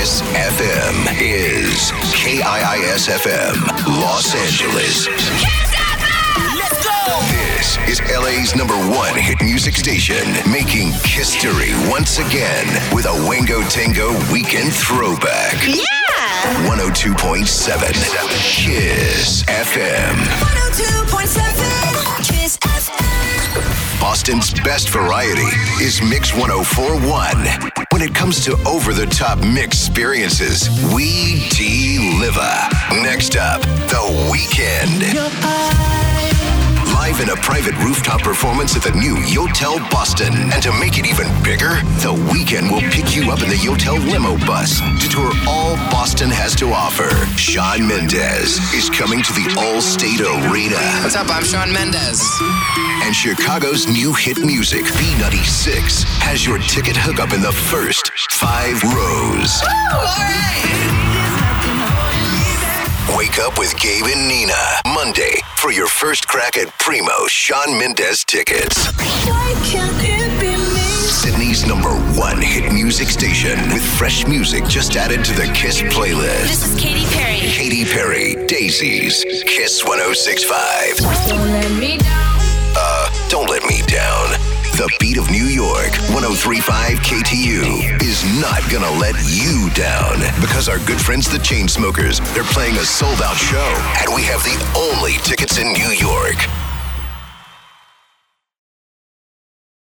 This FM is KIIS FM, Los Angeles. Let's go! This is LA's #1 hit music station, making history once again with a Wango Tango weekend throwback. Yeah! 102.7 KISS FM. 102.7 KISS FM. Boston's best variety is Mix 104.1. When it comes to over-the-top mix experiences, we deliver. Next up, The Weeknd. Live in a private rooftop performance at the new Yotel Boston. And to make it even bigger, The Weeknd will pick you up in the Yotel limo bus to tour all Boston has to offer. Shawn Mendes is coming to the Allstate Arena. What's up? I'm Shawn Mendes. And Chicago's new hit music, B96, has your ticket hookup in the first 5 rows. All right! Wake up with Gabe and Nina, Monday, for your first crack at Primo Shawn Mendes tickets. Why can't it be me? Sydney's #1 hit music station with fresh music just added to the KISS playlist. This is Katy Perry. Katy Perry, Daisies, KISS 106.5. Don't let me down. Don't let me down. The beat of New York, 103.5 KTU, is not gonna let you down. Because our good friends the Chainsmokers, they're playing a sold-out show, and we have the only tickets in New York.